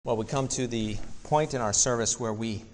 Well, we come to the point in our service where we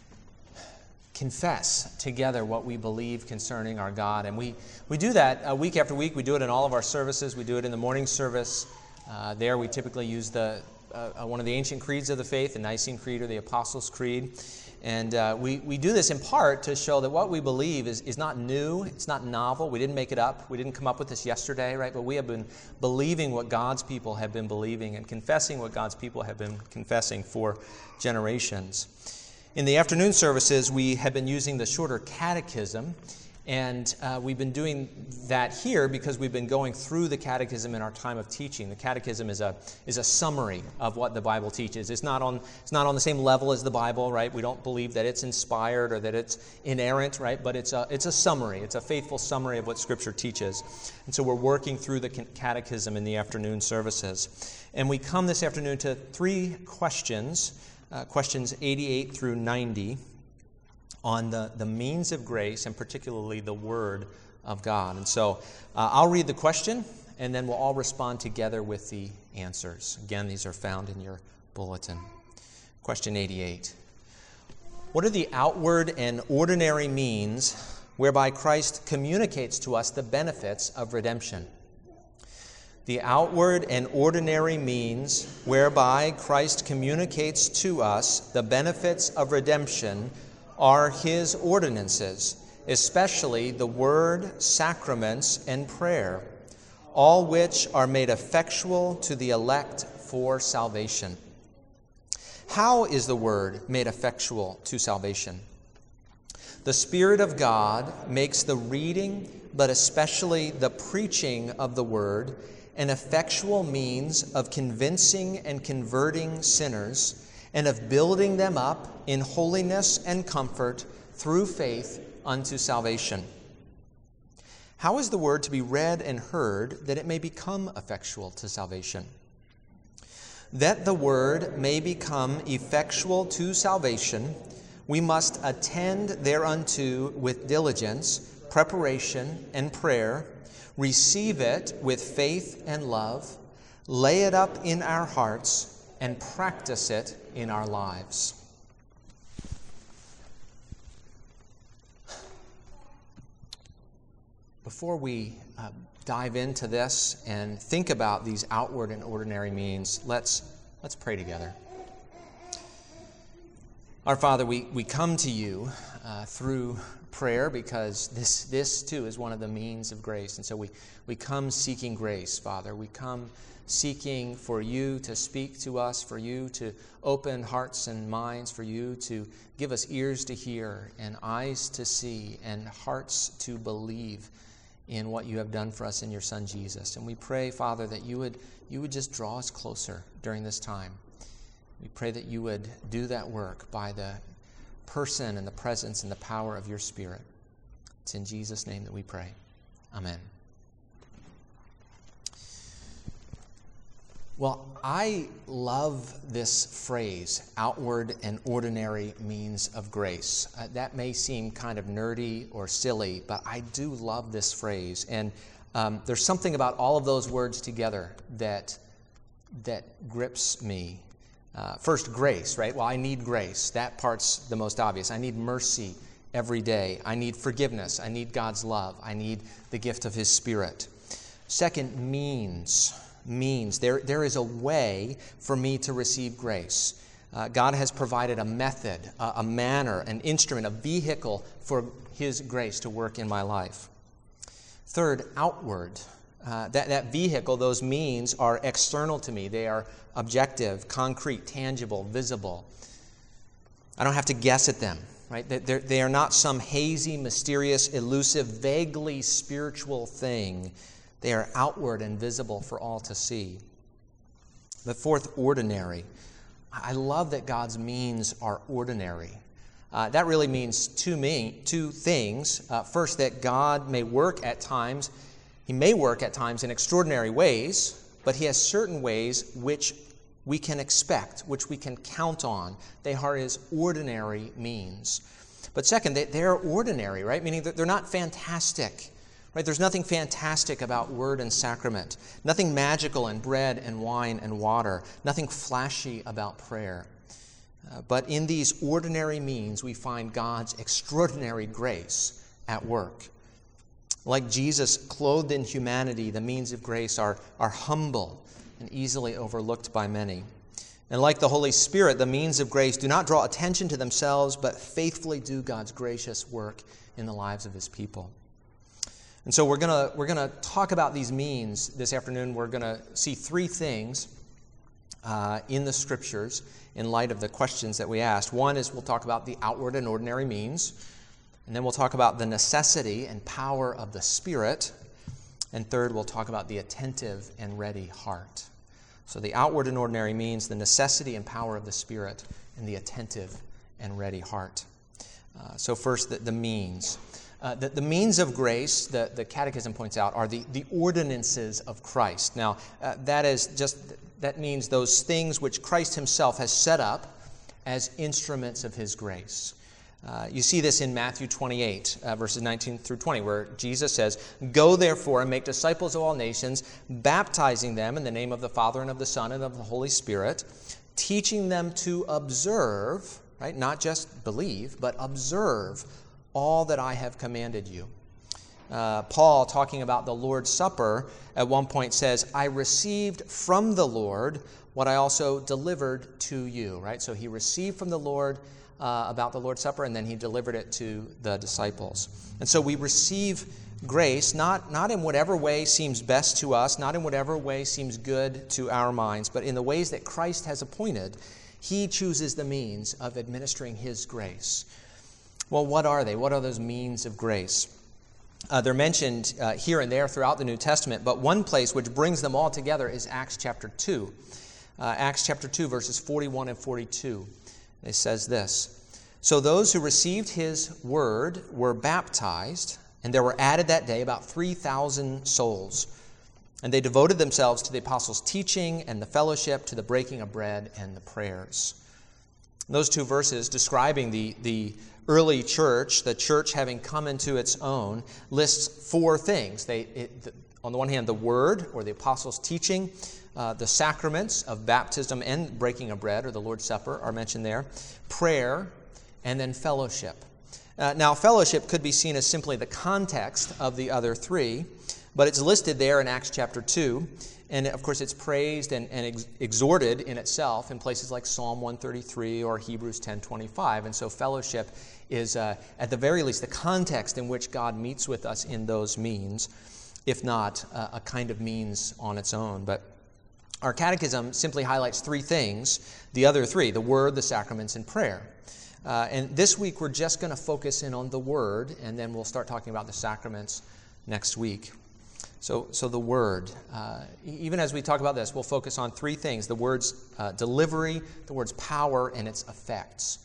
confess together what we believe concerning our God. And we do that week after week. We do it in all of our services. We do it in the morning service. There we typically use one of the ancient creeds of the faith, the Nicene Creed or the Apostles' Creed. And we do this in part to show that what we believe is not new, it's not novel. We didn't make it up. We didn't come up with this yesterday, right? But we have been believing what God's people have been believing and confessing what God's people have been confessing for generations. In the afternoon services, we have been using the shorter catechism, and we've been doing that here because we've been going through the catechism in our time of teaching. The catechism is a summary of what the Bible teaches. It's not on the same level as the Bible, right? We don't believe that it's inspired or that it's inerrant, right? But it's a summary. It's a faithful summary of what Scripture teaches. And so we're working through the catechism in the afternoon services. And we come this afternoon to three questions, questions 88 through 90. On the means of grace, and particularly the Word of God. And so I'll read the question, and then we'll all respond together with the answers. Again, these are found in your bulletin. Question 88. What are the outward and ordinary means whereby Christ communicates to us the benefits of redemption? The outward and ordinary means whereby Christ communicates to us the benefits of redemption are His ordinances, especially the Word, sacraments, and prayer, all which are made effectual to the elect for salvation. How is the Word made effectual to salvation? The Spirit of God makes the reading, but especially the preaching of the Word, an effectual means of convincing and converting sinners, and of building them up in holiness and comfort through faith unto salvation. How is the Word to be read and heard that it may become effectual to salvation? That the Word may become effectual to salvation, we must attend thereunto with diligence, preparation, and prayer, receive it with faith and love, lay it up in our hearts, and practice it in our lives. Before we dive into this and think about these outward and ordinary means, let's pray together. Our Father, we come to you through prayer because this too is one of the means of grace. And so we come seeking grace, Father. We come seeking for you to speak to us, for you to open hearts and minds, for you to give us ears to hear and eyes to see and hearts to believe in what you have done for us in your Son Jesus. And we pray, Father, that you would just draw us closer during this time. We pray that you would do that work by the person and the presence and the power of your Spirit. It's in Jesus' name that we pray. Amen. Well, I love this phrase, outward and ordinary means of grace. That may seem kind of nerdy or silly, but I do love this phrase. And there's something about all of those words together that grips me. First, grace, right? Well, I need grace. That part's the most obvious. I need mercy every day. I need forgiveness. I need God's love. I need the gift of His Spirit. Second, means. There is a way for me to receive grace. God has provided a method, a manner, an instrument, a vehicle for His grace to work in my life. Third, outward. That vehicle, those means are external to me. They are objective, concrete, tangible, visible. I don't have to guess at them, right? They are not some hazy, mysterious, elusive, vaguely spiritual thing. They are outward and visible for all to see. The fourth, ordinary. I love that God's means are ordinary. That really means two things. First, that God may work at times. He may work at times in extraordinary ways, but He has certain ways which we can expect, which we can count on. They are His ordinary means. But second, they're ordinary, right? Meaning that they're not fantastic, Right? There's nothing fantastic about word and sacrament, nothing magical in bread and wine and water, nothing flashy about prayer. But in these ordinary means, we find God's extraordinary grace at work. Like Jesus clothed in humanity, the means of grace are humble and easily overlooked by many. And like the Holy Spirit, the means of grace do not draw attention to themselves, but faithfully do God's gracious work in the lives of his people. And so we're going to talk about these means this afternoon. We're going to see three things in the Scriptures in light of the questions that we asked. One is we'll talk about the outward and ordinary means. And then we'll talk about the necessity and power of the Spirit. And third, we'll talk about the attentive and ready heart. So the outward and ordinary means, the necessity and power of the Spirit, and the attentive and ready heart. So first, the means. The means of grace, the Catechism points out, are the ordinances of Christ. Now, that means those things which Christ himself has set up as instruments of his grace. You see this in Matthew 28, verses 19 through 20, where Jesus says, "Go therefore and make disciples of all nations, baptizing them in the name of the Father and of the Son and of the Holy Spirit, teaching them to observe," right, not just believe, but observe all that I have commanded you. Paul, talking about the Lord's Supper, at one point says, "I received from the Lord what I also delivered to you," right? So he received from the Lord about the Lord's Supper, and then he delivered it to the disciples. And so we receive grace not in whatever way seems best to us, not in whatever way seems good to our minds, but in the ways that Christ has appointed. He chooses the means of administering his grace. Well, what are they? What are those means of grace? They're mentioned here and there throughout the New Testament, but one place which brings them all together is Acts chapter 2. Acts chapter 2, verses 41 and 42. It says this, "So those who received his word were baptized, and there were added that day about 3,000 souls. And they devoted themselves to the apostles' teaching and the fellowship, to the breaking of bread and the prayers." Those two verses describing the early church, the church having come into its own, lists four things. On the one hand, the word, or the apostles' teaching, the sacraments of baptism and breaking of bread, or the Lord's Supper, are mentioned there, prayer, and then fellowship. Now, fellowship could be seen as simply the context of the other three, but it's listed there in Acts chapter 2, and of course it's praised and exhorted in itself in places like Psalm 133 or Hebrews 10:25, and so fellowship is, at the very least, the context in which God meets with us in those means, if not a kind of means on its own. But our catechism simply highlights three things, the other three, the word, the sacraments, and prayer. And this week we're just going to focus in on the word, and then we'll start talking about the sacraments next week. So the word, even as we talk about this, we'll focus on three things: the word's delivery, the word's power, and its effects.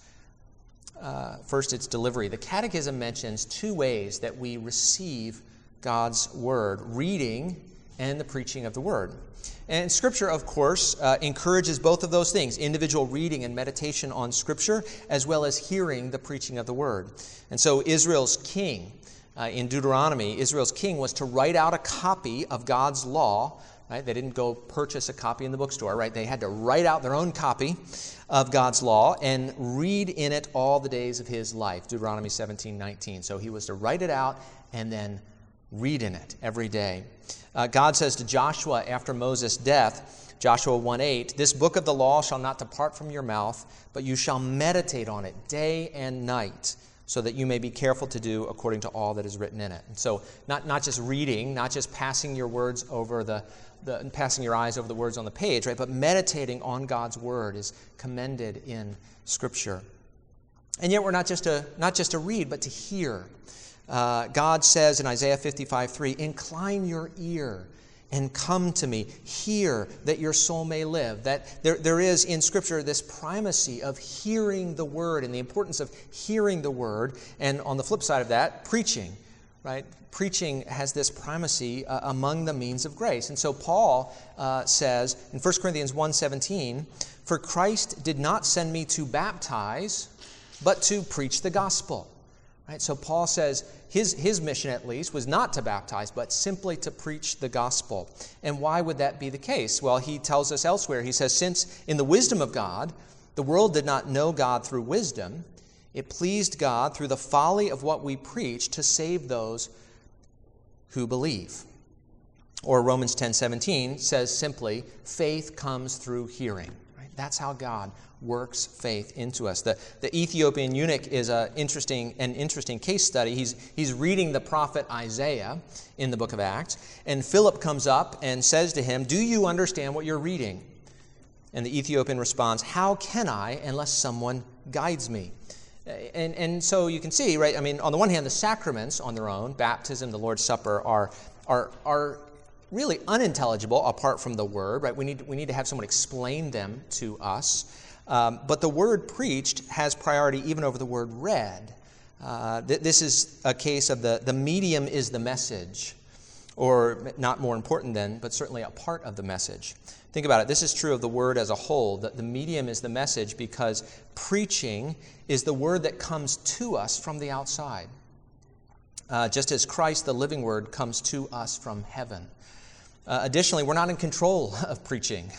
First, its delivery. The Catechism mentions two ways that we receive God's word: reading and the preaching of the word. And Scripture, of course, encourages both of those things: individual reading and meditation on Scripture, as well as hearing the preaching of the word. And so Israel's king, in Deuteronomy, Israel's king was to write out a copy of God's law. Right? They didn't go purchase a copy in the bookstore, right? They had to write out their own copy of God's law and read in it all the days of his life, Deuteronomy 17:19. So he was to write it out and then read in it every day. God says to Joshua after Moses' death, Joshua 1:8, "This book of the law shall not depart from your mouth, but you shall meditate on it day and night, so that you may be careful to do according to all that is written in it." And so not just reading, not just passing your words over passing your eyes over the words on the page, right? But meditating on God's word is commended in Scripture. And yet we're not just to read, but to hear. God says in Isaiah 55:3, "Incline your ear and come to me. Hear, that your soul may live." That there is in Scripture this primacy of hearing the word and the importance of hearing the word. And on the flip side of that, preaching, right? Preaching has this primacy among the means of grace. And so Paul says in 1 Corinthians 1:17, "For Christ did not send me to baptize, but to preach the gospel." Right? So Paul says his mission, at least, was not to baptize, but simply to preach the gospel. And why would that be the case? Well, he tells us elsewhere. He says, since in the wisdom of God, the world did not know God through wisdom, it pleased God through the folly of what we preach to save those who believe. Or Romans 10:17 says simply, faith comes through hearing. Right? That's how God works faith into us. The Ethiopian eunuch is an interesting case study. He's reading the prophet Isaiah in the book of Acts, and Philip comes up and says to him, "Do you understand what you're reading?" And the Ethiopian responds, "How can I unless someone guides me?" And so you can see, right? I mean, on the one hand, the sacraments on their own, baptism, the Lord's Supper, are really unintelligible apart from the word, right? We need to have someone explain them to us. But the word preached has priority even over the word read. This is a case of the medium is the message, or not more important than, but certainly a part of the message. Think about it. This is true of the word as a whole, that the medium is the message because preaching is the word that comes to us from the outside. Just as Christ, the living word, comes to us from heaven. Additionally, we're not in control of preaching.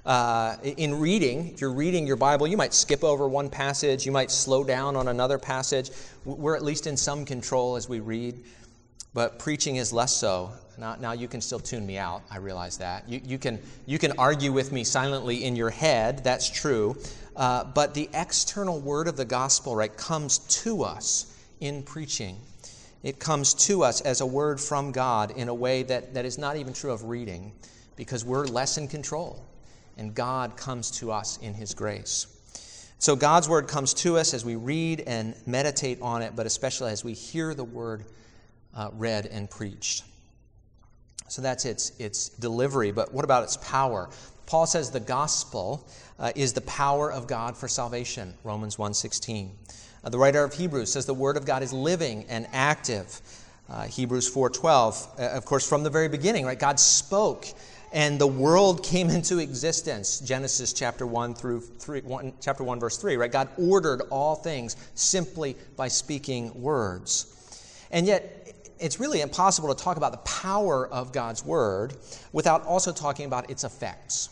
In reading, if you're reading your Bible, you might skip over one passage, you might slow down on another passage. We're at least in some control as we read, but preaching is less so. Now you can still tune me out, I realize that. You can argue with me silently in your head, that's true, but the external word of the gospel, right, comes to us in preaching. It comes to us as a word from God in a way that is not even true of reading, because we're less in control. And God comes to us in His grace. So God's word comes to us as we read and meditate on it, but especially as we hear the word read and preached. So that's its delivery, but what about its power? Paul says the gospel is the power of God for salvation, Romans 1:16. The writer of Hebrews says the word of God is living and active, Hebrews 4:12. Of course, from the very beginning, right, God spoke and the world came into existence. Genesis chapter 1 verse 3, right? God ordered all things simply by speaking words. And yet, it's really impossible to talk about the power of God's word without also talking about its effects.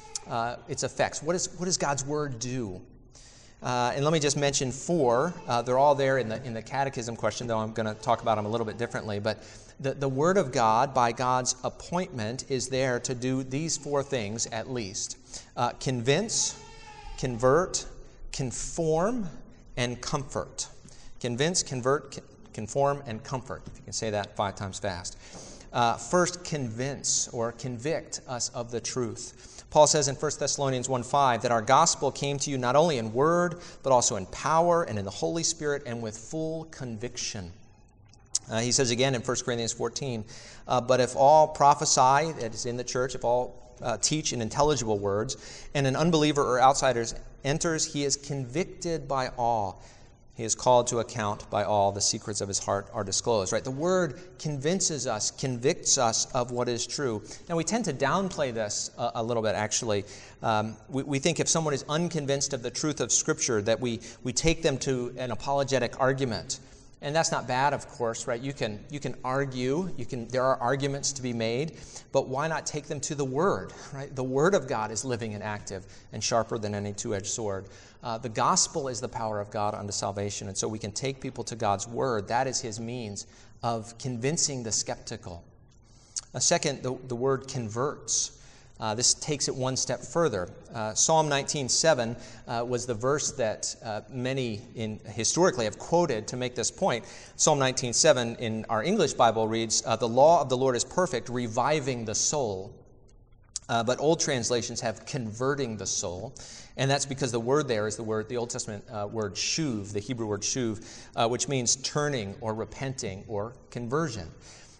What does God's word do? And let me just mention four. They're all there in the catechism question, though I'm going to talk about them a little bit differently. But the Word of God, by God's appointment, is there to do these four things at least. Convince, convert, conform, and comfort. Convince, convert, conform, and comfort. If you can say that 5 times fast. First, convince or convict us of the truth. Paul says in 1 Thessalonians 1:5 that our gospel came to you not only in word, but also in power and in the Holy Spirit and with full conviction. He says again in 1 Corinthians 14, but if all prophesy, that is in the church, if all teach in intelligible words, and an unbeliever or outsider enters, he is convicted by all. He is called to account by all. The secrets of his heart are disclosed. Right? The word convinces us, convicts us of what is true. Now, we tend to downplay this a little bit, actually. We think if someone is unconvinced of the truth of Scripture, that we take them to an apologetic argument. And that's not bad, of course, right? You can argue. There are arguments to be made, but why not take them to the Word, right? The Word of God is living and active and sharper than any two-edged sword. The gospel is the power of God unto salvation, and so we can take people to God's Word. That is His means of convincing the skeptical. Second, the word converts. This takes it one step further. Psalm 19:7 was the verse that many historically have quoted to make this point. Psalm 19:7 in our English Bible reads, the law of the Lord is perfect, reviving the soul. But old translations have converting the soul. And that's because the word there is the Old Testament word shuv, the Hebrew word shuv, which means turning or repenting or conversion.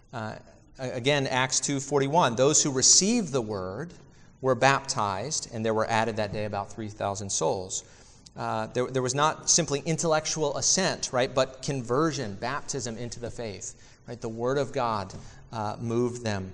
Again, Acts 2:41, those who received the word were baptized, and there were added that day about 3,000 souls. There was not simply intellectual assent, right, but conversion, baptism into the faith. Right, the word of God moved them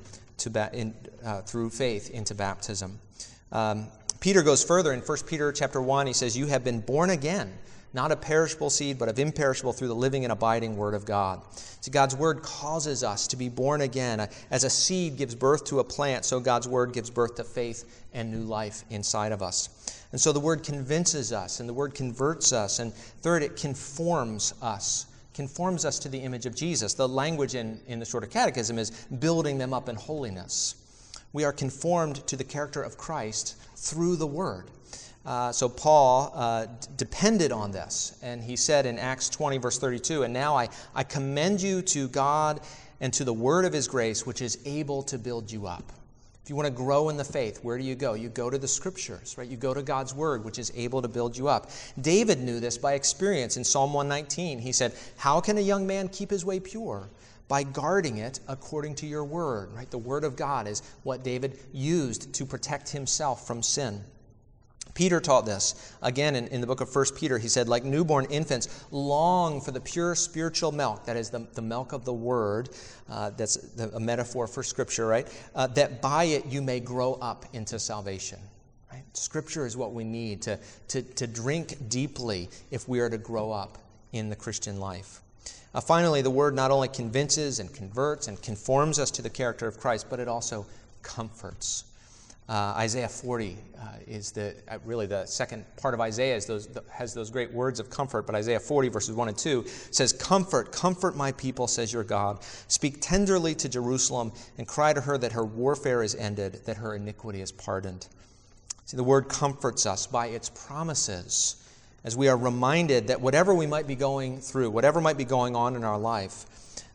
through faith into baptism. Peter goes further in 1 Peter chapter 1. He says, you have been born again, not a perishable seed, but of imperishable through the living and abiding Word of God. See, God's Word causes us to be born again. As a seed gives birth to a plant, so God's Word gives birth to faith and new life inside of us. And so the Word convinces us, and the Word converts us. And third, it conforms us to the image of Jesus. The language in the Shorter Catechism is building them up in holiness. We are conformed to the character of Christ through the Word. So Paul depended on this, and he said in Acts 20, verse 32, "And now I commend you to God and to the word of his grace, which is able to build you up." If you want to grow in the faith, where do you go? You go to the Scriptures, right? You go to God's Word, which is able to build you up. David knew this by experience. In Psalm 119, he said, "How can a young man keep his way pure? By guarding it according to your word," right? The Word of God is what David used to protect himself from sin. Peter taught this. Again, in the book of 1 Peter, he said, "Like newborn infants, long for the pure spiritual milk," that is the milk of the Word, that's a metaphor for Scripture, right? "That by it you may grow up into salvation." Right? Scripture is what we need to drink deeply if we are to grow up in the Christian life. Finally, the Word not only convinces and converts and conforms us to the character of Christ, but it also comforts. Isaiah 40 is really the second part of Isaiah has those great words of comfort. But Isaiah 40 verses 1 and 2 says, "Comfort, comfort my people, says your God. Speak tenderly to Jerusalem and cry to her that her warfare is ended, that her iniquity is pardoned." See, the Word comforts us by its promises as we are reminded that whatever we might be going through, whatever might be going on in our life,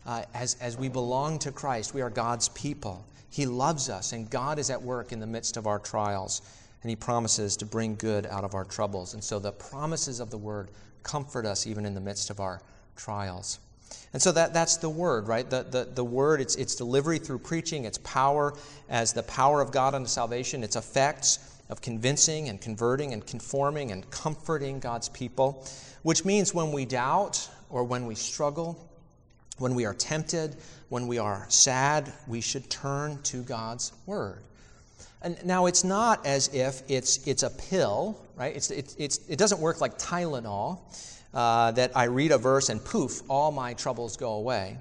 as we belong to Christ, we are God's people. He loves us, and God is at work in the midst of our trials, and He promises to bring good out of our troubles. And so the promises of the Word comfort us even in the midst of our trials. And so that's the Word, right? The Word, its delivery through preaching, its power as the power of God unto salvation, its effects of convincing and converting and conforming and comforting God's people, which means when we doubt or when we struggle, when we are tempted, when we are sad, we should turn to God's Word. And now it's not as if it's a pill, right? It doesn't work like Tylenol, that I read a verse and poof, all my troubles go away.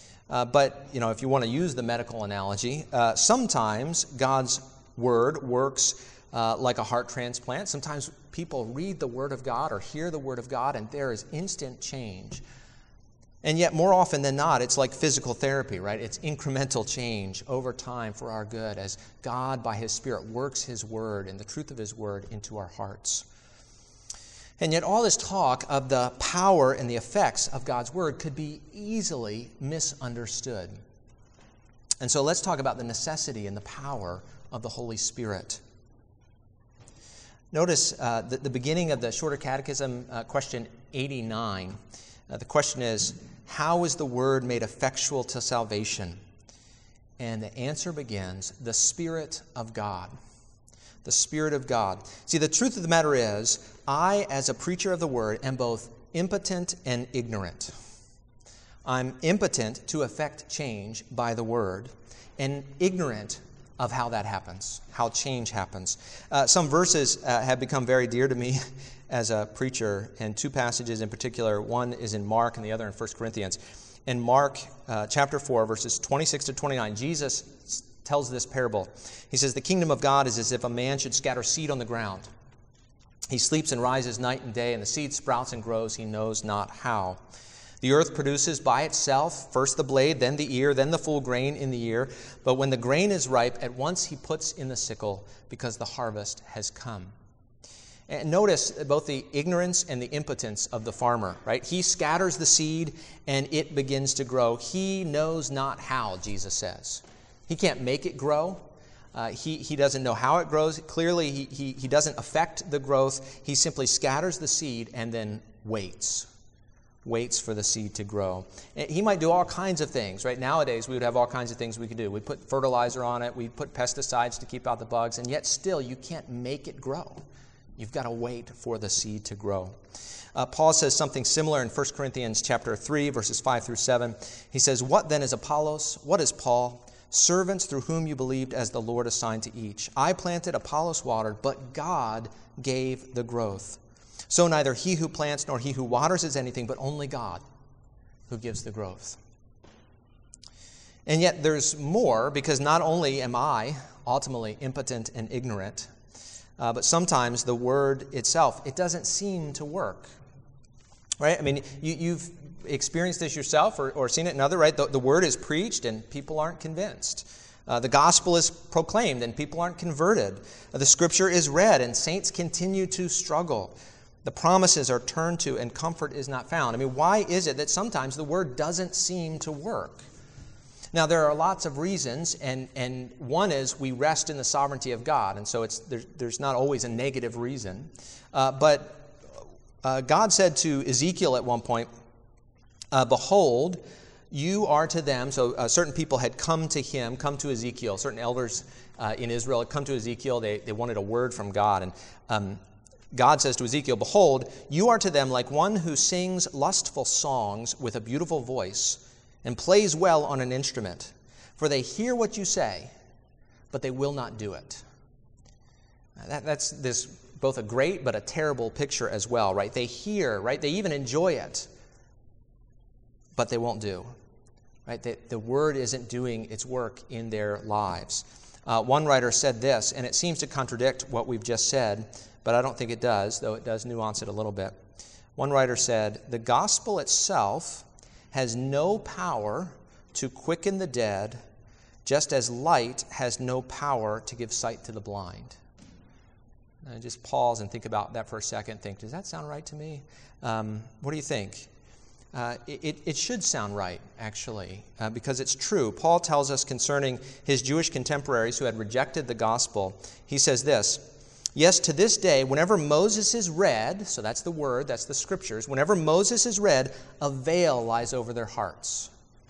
But if you want to use the medical analogy, sometimes God's Word works like a heart transplant. Sometimes people read the Word of God or hear the Word of God, and there is instant change. And yet, more often than not, it's like physical therapy, right? It's incremental change over time for our good as God, by His Spirit, works His Word and the truth of His Word into our hearts. And yet, all this talk of the power and the effects of God's Word could be easily misunderstood. And so let's talk about the necessity and the power of the Holy Spirit. Notice the beginning of the Shorter Catechism, question 89. The question is, how is the Word made effectual to salvation? And the answer begins, the Spirit of God. The Spirit of God. See, the truth of the matter is, I, as a preacher of the Word, am both impotent and ignorant. I'm impotent to effect change by the Word, and ignorant of how that happens, how change happens. Some verses have become very dear to me as a preacher, and two passages in particular. One is in Mark and the other in 1 Corinthians. In Mark chapter 4, verses 26 to 29, Jesus tells this parable. He says, "The kingdom of God is as if a man should scatter seed on the ground. He sleeps and rises night and day, and the seed sprouts and grows, he knows not how. The earth produces by itself first the blade, then the ear, then the full grain in the ear. But when the grain is ripe, at once he puts in the sickle, because the harvest has come." And notice both the ignorance and the impotence of the farmer, right? He scatters the seed and it begins to grow. He knows not how, Jesus says. He can't make it grow. He doesn't know how it grows. Clearly, he doesn't affect the growth. He simply scatters the seed and then waits for the seed to grow. And he might do all kinds of things, right? Nowadays, we would have all kinds of things we could do. We'd put fertilizer on it. We'd put pesticides to keep out the bugs. And yet still, you can't make it grow. You've got to wait for the seed to grow. Paul says something similar in 1 Corinthians chapter 3, verses 5 through 7. He says, "What then is Apollos? What is Paul? Servants through whom you believed, as the Lord assigned to each. I planted, Apollos watered, but God gave the growth. So neither he who plants nor he who waters is anything, but only God who gives the growth. And yet there's more, because not only am I ultimately impotent and ignorant, but sometimes the word itself, it doesn't seem to work. Right? I mean, you've experienced this yourself or seen it in other, right? The word is preached and people aren't convinced. The gospel is proclaimed and people aren't converted. The scripture is read and saints continue to struggle. The promises are turned to and comfort is not found. I mean, why is it that sometimes the word doesn't seem to work? Now, there are lots of reasons, and one is we rest in the sovereignty of God, and so there's not always a negative reason. But God said to Ezekiel at one point, behold, you are to them, so certain people had come to Ezekiel, certain elders in Israel had come to Ezekiel, they wanted a word from God, and God says to Ezekiel, behold, you are to them like one who sings lustful songs with a beautiful voice and plays well on an instrument, for they hear what you say, but they will not do it. That's this both a great but a terrible picture as well, right? They hear, right? They even enjoy it, but they won't do, right? The word isn't doing its work in their lives. One writer said this, and it seems to contradict what we've just said, but I don't think it does, though it does nuance it a little bit. One writer said, the gospel itself has no power to quicken the dead, just as light has no power to give sight to the blind. And just pause and think about that for a second. Think, does that sound right to me? What do you think? It should sound right, actually, because it's true. Paul tells us concerning his Jewish contemporaries who had rejected the gospel, he says this, yes, to this day, whenever Moses is read, so that's the word, that's the scriptures, whenever Moses is read, a veil lies over their hearts.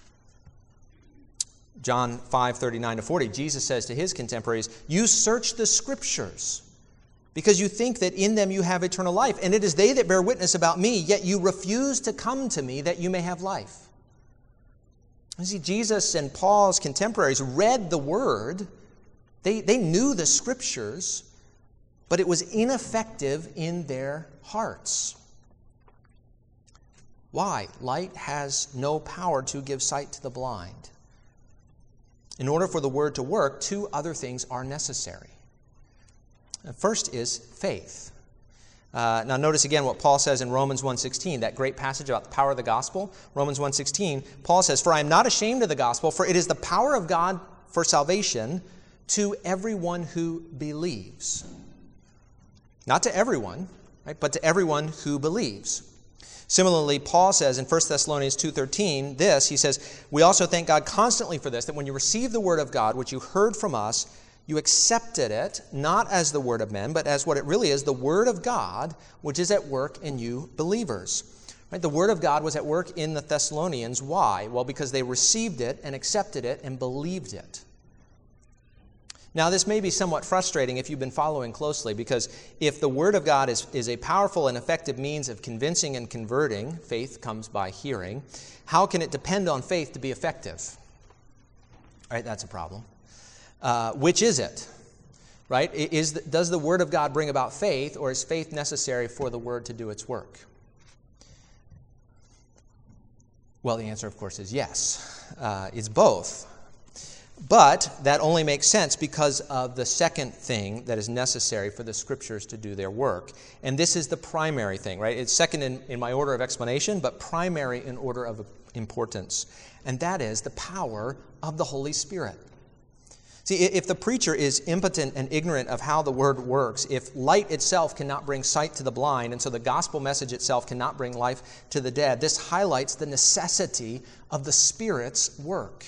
John 5:39-40, Jesus says to his contemporaries, you search the scriptures because you think that in them you have eternal life, and it is they that bear witness about me, yet you refuse to come to me that you may have life. You see, Jesus and Paul's contemporaries read the word. They knew the scriptures, but it was ineffective in their hearts. Why? Light has no power to give sight to the blind. In order for the word to work, two other things are necessary. First is faith. Now notice again what Paul says in Romans 1:16, that great passage about the power of the gospel. Romans 1:16, Paul says, for I am not ashamed of the gospel, for it is the power of God for salvation to everyone who believes. Not to everyone, right, but to everyone who believes. Similarly, Paul says in 1 Thessalonians 2:13, this, he says, we also thank God constantly for this, that when you received the word of God, which you heard from us, you accepted it, not as the word of men, but as what it really is, the word of God, which is at work in you believers. Right? The word of God was at work in the Thessalonians. Why? Well, because they received it and accepted it and believed it. Now, this may be somewhat frustrating if you've been following closely, because if the Word of God is a powerful and effective means of convincing and converting, faith comes by hearing, how can it depend on faith to be effective? All right, that's a problem. Which is it? Right? Does the Word of God bring about faith, or is faith necessary for the Word to do its work? Well, the answer, of course, is yes. It's both. But that only makes sense because of the second thing that is necessary for the Scriptures to do their work. And this is the primary thing, right? It's second in my order of explanation, but primary in order of importance. And that is the power of the Holy Spirit. See, if the preacher is impotent and ignorant of how the Word works, if light itself cannot bring sight to the blind, and so the gospel message itself cannot bring life to the dead, this highlights the necessity of the Spirit's work.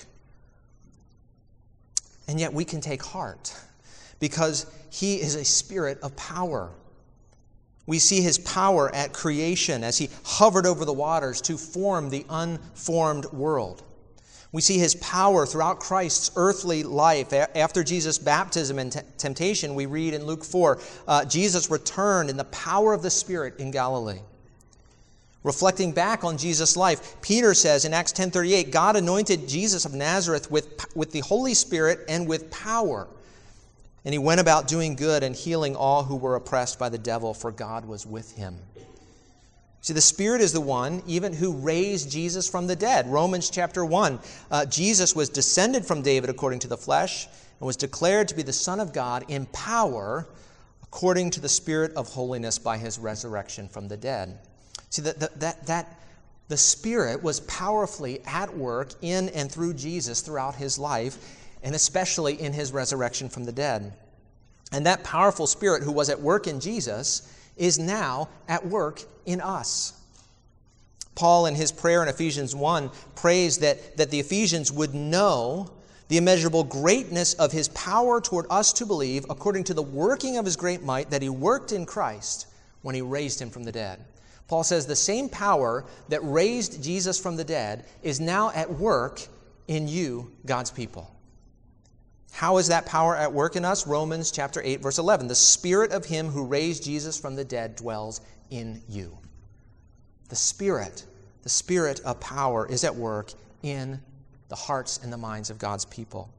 And yet we can take heart because He is a Spirit of power. We see His power at creation as He hovered over the waters to form the unformed world. We see His power throughout Christ's earthly life. After Jesus' baptism and temptation, we read in Luke 4, Jesus returned in the power of the Spirit in Galilee. Reflecting back on Jesus' life, Peter says in Acts 10:38, God anointed Jesus of Nazareth with the Holy Spirit and with power. And he went about doing good and healing all who were oppressed by the devil, for God was with him. See, the Spirit is the one even who raised Jesus from the dead. Romans chapter 1, Jesus was descended from David according to the flesh and was declared to be the Son of God in power according to the Spirit of holiness by his resurrection from the dead. See, the Spirit was powerfully at work in and through Jesus throughout his life, and especially in his resurrection from the dead. And that powerful Spirit who was at work in Jesus is now at work in us. Paul, in his prayer in Ephesians 1, prays that the Ephesians would know the immeasurable greatness of his power toward us to believe, according to the working of his great might that he worked in Christ when he raised him from the dead. Paul says the same power that raised Jesus from the dead is now at work in you, God's people. How is that power at work in us? Romans chapter 8, verse 11. The Spirit of him who raised Jesus from the dead dwells in you. The Spirit of power is at work in the hearts and the minds of God's people.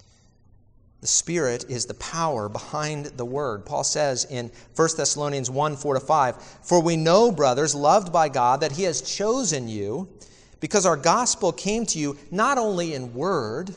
The Spirit is the power behind the Word. Paul says in 1 Thessalonians 1, 4-5, "For we know, brothers, loved by God, that he has chosen you, because our gospel came to you not only in word,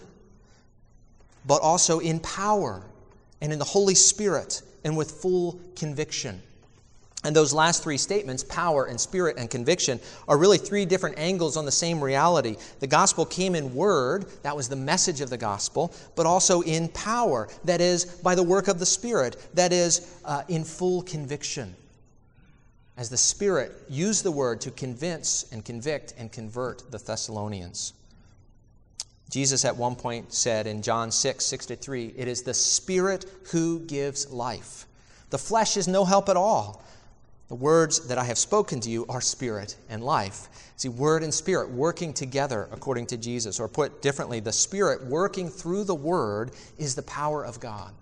but also in power and in the Holy Spirit and with full conviction." And those last three statements, power and spirit and conviction, are really three different angles on the same reality. The gospel came in word, that was the message of the gospel, but also in power, that is, by the work of the Spirit, that is, in full conviction. As the Spirit used the word to convince and convict and convert the Thessalonians. Jesus at one point said in John 6, 6-3, "It is the Spirit who gives life. The flesh is no help at all. The words that I have spoken to you are spirit and life." See, word and spirit working together according to Jesus. Or put differently, the Spirit working through the word is the power of God.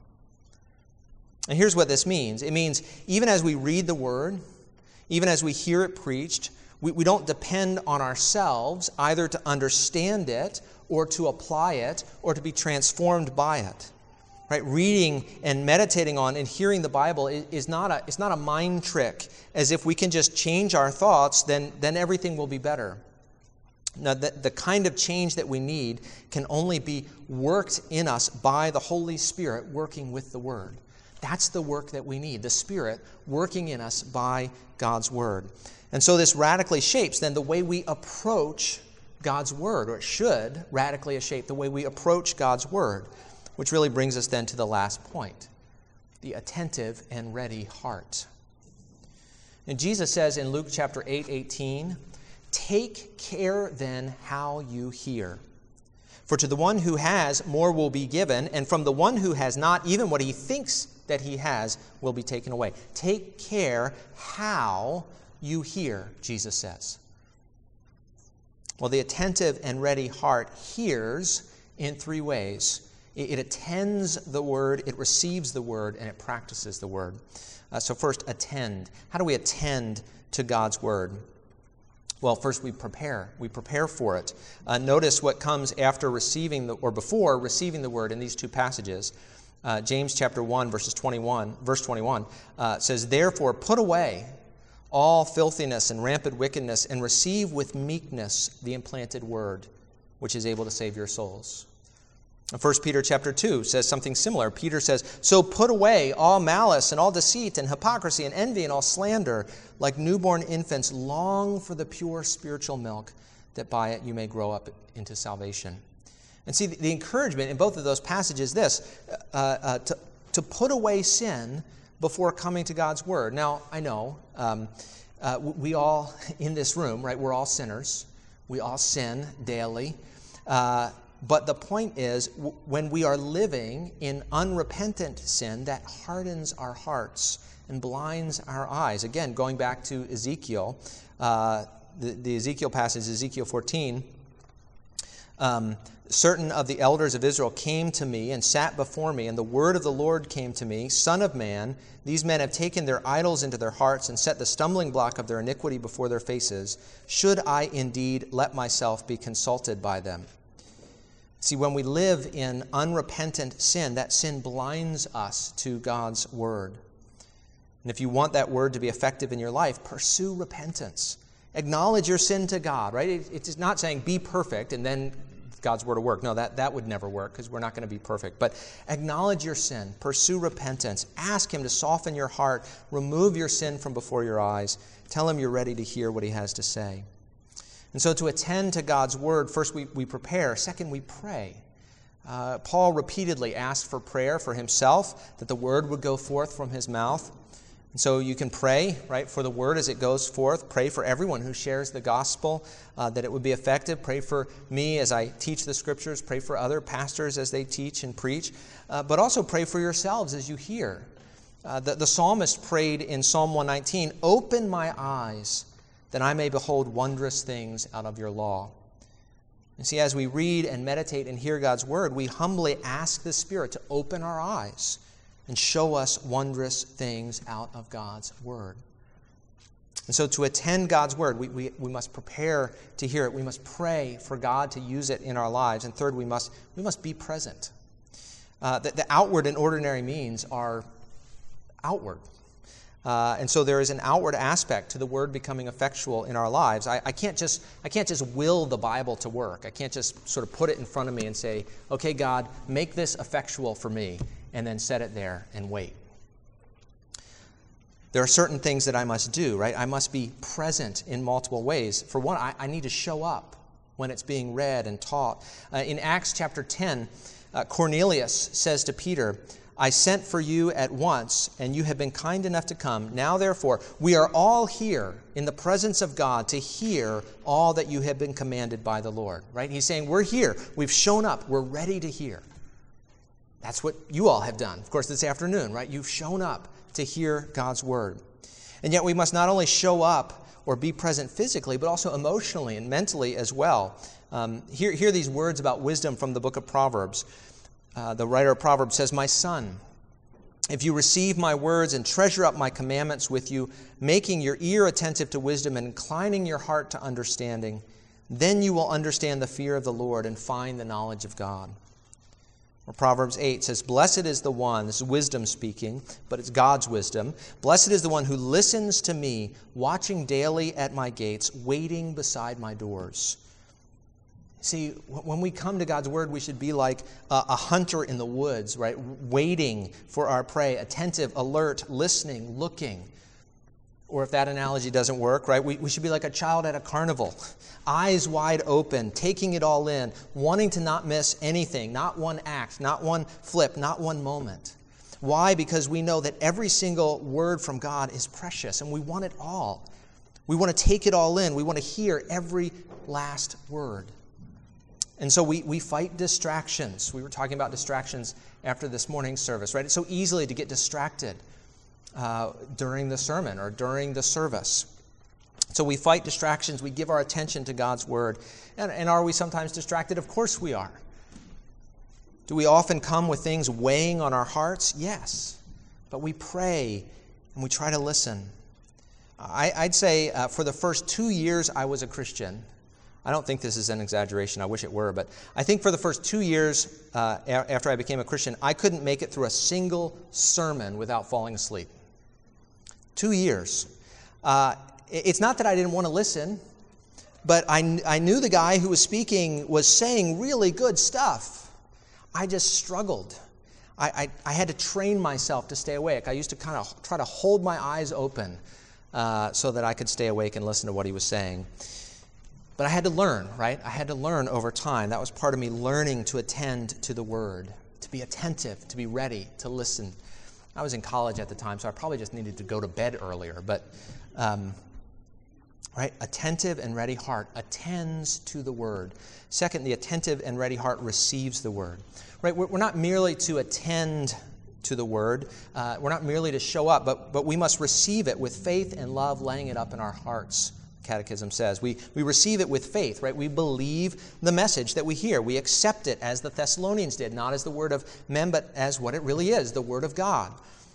And here's what this means. It means even as we read the word, even as we hear it preached, we don't depend on ourselves either to understand it or to apply it or to be transformed by it. Right? Reading and meditating on and hearing the Bible is not a mind trick, as if we can just change our thoughts, then everything will be better. Now, the kind of change that we need can only be worked in us by the Holy Spirit working with the Word. That's the work that we need, the Spirit working in us by God's Word. And so this radically shapes then the way we approach God's Word, or it should radically shape the way we approach God's Word. Which really brings us then to the last point, the attentive and ready heart. And Jesus says in Luke chapter 8:18, "Take care then how you hear. For to the one who has, more will be given, and from the one who has not, even what he thinks that he has will be taken away." Take care how you hear, Jesus says. Well, the attentive and ready heart hears in three ways. It attends the word, it receives the word, and it practices the word. So first, attend. How do we attend to God's word? Well, first we prepare. We prepare for it. Notice what comes after receiving or before receiving the word in these two passages. James chapter 1, verse 21 says, "Therefore put away all filthiness and rampant wickedness, and receive with meekness the implanted word, which is able to save your souls." 1 Peter chapter 2 says something similar. Peter says, "So put away all malice and all deceit and hypocrisy and envy and all slander. Like newborn infants, long for the pure spiritual milk, that by it you may grow up into salvation." And see, the encouragement in both of those passages is this, to put away sin before coming to God's word. Now, I know we all in this room, right, we're all sinners. We all sin daily. But the point is, when we are living in unrepentant sin, that hardens our hearts and blinds our eyes. Again, going back to Ezekiel, the Ezekiel passage, Ezekiel 14, certain of the elders of Israel came to me and sat before me, and the word of the Lord came to me, "Son of man, these men have taken their idols into their hearts and set the stumbling block of their iniquity before their faces. Should I indeed let myself be consulted by them?" See, when we live in unrepentant sin, that sin blinds us to God's word. And if you want that word to be effective in your life, pursue repentance. Acknowledge your sin to God, right? It's not saying be perfect and then God's word will work. No, that would never work because we're not going to be perfect. But acknowledge your sin. Pursue repentance. Ask Him to soften your heart. Remove your sin from before your eyes. Tell Him you're ready to hear what He has to say. And so to attend to God's word, first we prepare. Second, we pray. Paul repeatedly asked for prayer for himself, that the word would go forth from his mouth. And so you can pray, right, for the word as it goes forth. Pray for everyone who shares the gospel, that it would be effective. Pray for me as I teach the scriptures. Pray for other pastors as they teach and preach. But also pray for yourselves as you hear. The psalmist prayed in Psalm 119, "Open my eyes, that I may behold wondrous things out of your law." And see, as we read and meditate and hear God's word, we humbly ask the Spirit to open our eyes and show us wondrous things out of God's word. And so to attend God's word, we must prepare to hear it. We must pray for God to use it in our lives. And third, we must be present. The outward and ordinary means are outward. And so there is an outward aspect to the word becoming effectual in our lives. I can't just will the Bible to work. I can't just sort of put it in front of me and say, okay, God, make this effectual for me, and then set it there and wait. There are certain things that I must do, right? I must be present in multiple ways. For one, I need to show up when it's being read and taught. In Acts chapter 10, Cornelius says to Peter, "I sent for you at once, and you have been kind enough to come. Now, therefore, we are all here in the presence of God to hear all that you have been commanded by the Lord." Right? He's saying, we're here. We've shown up. We're ready to hear. That's what you all have done, of course, this afternoon, right? You've shown up to hear God's word. And yet we must not only show up or be present physically, but also emotionally and mentally as well. Hear these words about wisdom from the book of Proverbs. The writer of Proverbs says, "My son, if you receive my words and treasure up my commandments with you, making your ear attentive to wisdom and inclining your heart to understanding, then you will understand the fear of the Lord and find the knowledge of God." Or Proverbs 8 says, "Blessed is the one," this is wisdom speaking, but it's God's wisdom, "blessed is the one who listens to me, watching daily at my gates, waiting beside my doors." See, when we come to God's word, we should be like a hunter in the woods, right? Waiting for our prey, attentive, alert, listening, looking. Or if that analogy doesn't work, right? We should be like a child at a carnival, eyes wide open, taking it all in, wanting to not miss anything, not one act, not one flip, not one moment. Why? Because we know that every single word from God is precious, and we want it all. We want to take it all in. We want to hear every last word. And so we fight distractions. We were talking about distractions after this morning's service, right? It's so easy to get distracted during the sermon or during the service. So we fight distractions. We give our attention to God's word. And are we sometimes distracted? Of course we are. Do we often come with things weighing on our hearts? Yes. But we pray and we try to listen. I'd say for the first 2 years I was a Christian, I don't think this is an exaggeration. I wish it were. But I think for the first 2 years after I became a Christian, I couldn't make it through a single sermon without falling asleep. 2 years. It's not that I didn't want to listen, but I knew the guy who was speaking was saying really good stuff. I just struggled. I had to train myself to stay awake. I used to kind of try to hold my eyes open so that I could stay awake and listen to what he was saying. But I had to learn, right? I had to learn over time. That was part of me learning to attend to the word, to be attentive, to be ready, to listen. I was in college at the time, so I probably just needed to go to bed earlier. But, right, attentive and ready heart attends to the word. Second, the attentive and ready heart receives the word. Right? We're not merely to attend to the word. We're not merely to show up, but we must receive it with faith and love, laying it up in our hearts. Catechism says. We receive it with faith, right? We believe the message that we hear. We accept it as the Thessalonians did, not as the word of men, but as what it really is, the word of God.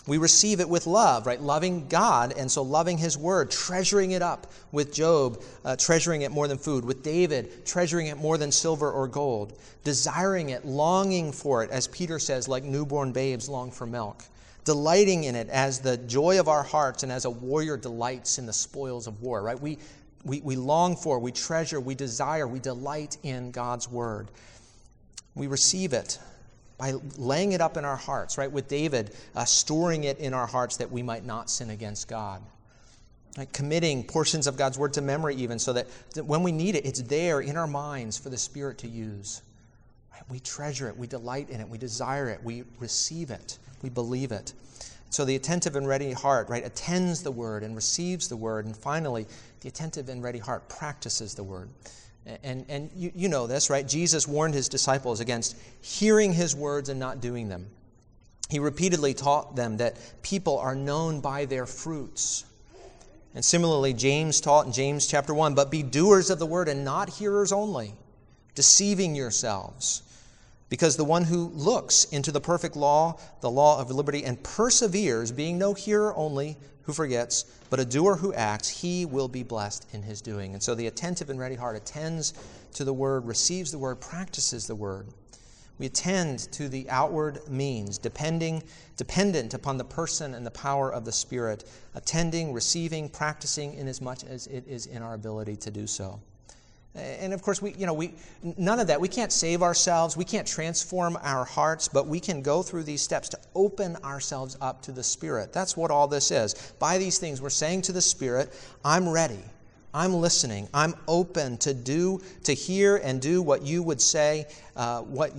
We receive it with love, right? Loving God, and so loving His Word, treasuring it up with Job, treasuring it more than food, with David, treasuring it more than silver or gold, desiring it, longing for it, as Peter says, like newborn babes long for milk, delighting in it as the joy of our hearts and as a warrior delights in the spoils of war, right? We long for, we treasure, we desire, we delight in God's Word. We receive it by laying it up in our hearts, right? With David, storing it in our hearts that we might not sin against God. Right? Committing portions of God's Word to memory even, so that when we need it, it's there in our minds for the Spirit to use. Right? We treasure it, we delight in it, we desire it, we receive it, we believe it. So the attentive and ready heart, right, attends the Word and receives the Word. And finally, the attentive and ready heart practices the Word. And you know this, right? Jesus warned His disciples against hearing His words and not doing them. He repeatedly taught them that people are known by their fruits. And similarly, James taught in James chapter 1, but be doers of the word and not hearers only, deceiving yourselves. Because the one who looks into the perfect law, the law of liberty, and perseveres, being no hearer only who forgets, but a doer who acts, he will be blessed in his doing. And so the attentive and ready heart attends to the word, receives the word, practices the word. We attend to the outward means, dependent upon the person and the power of the Spirit, attending, receiving, practicing in as much as it is in our ability to do so. And of course, none of that. We can't save ourselves. We can't transform our hearts, but we can go through these steps to open ourselves up to the Spirit. That's what all this is. By these things, we're saying to the Spirit, I'm ready. I'm listening. I'm open to hear and do what you would say, to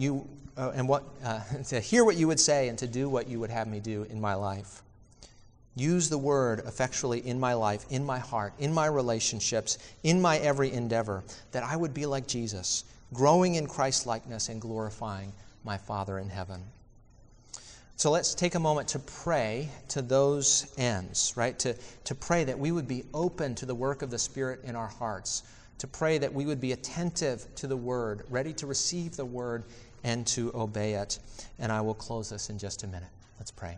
hear what you would say and to do what you would have me do in my life. Use the word effectually in my life, in my heart, in my relationships, in my every endeavor, that I would be like Jesus, growing in Christ-likeness and glorifying my Father in heaven. So let's take a moment to pray to those ends, right? To pray that we would be open to the work of the Spirit in our hearts, to pray that we would be attentive to the word, ready to receive the word and to obey it. And I will close this in just a minute. Let's pray.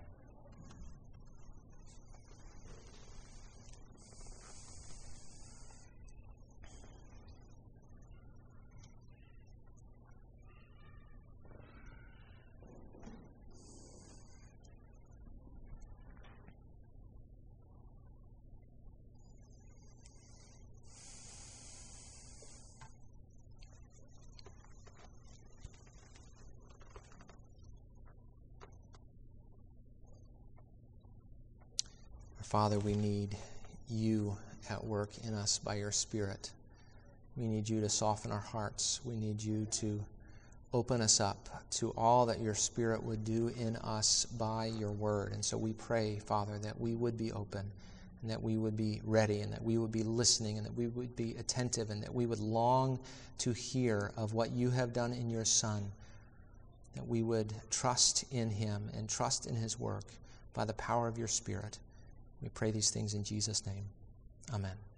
Father, we need you at work in us by your Spirit. We need you to soften our hearts. We need you to open us up to all that your Spirit would do in us by your word. And so we pray, Father, that we would be open and that we would be ready and that we would be listening and that we would be attentive and that we would long to hear of what you have done in your Son, that we would trust in him and trust in his work by the power of your Spirit. We pray these things in Jesus' name. Amen.